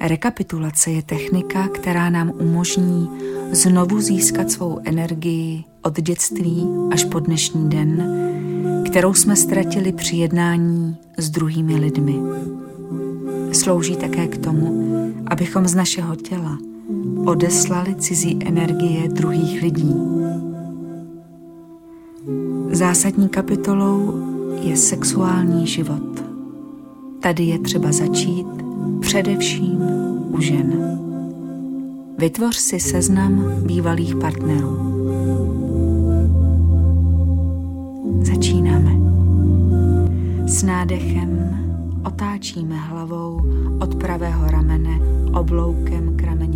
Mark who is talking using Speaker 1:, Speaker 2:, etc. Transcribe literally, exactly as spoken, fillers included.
Speaker 1: Rekapitulace je technika, která nám umožní znovu získat svou energii od dětství až po dnešní den, kterou jsme ztratili při jednání s druhými lidmi. Slouží také k tomu, abychom z našeho těla odeslali cizí energie druhých lidí. Zásadní kapitolou je sexuální život. Tady je třeba začít především u žen. Vytvoř si seznam bývalých partnerů. Začínáme. S nádechem otáčíme hlavou od pravého ramene obloukem k rameni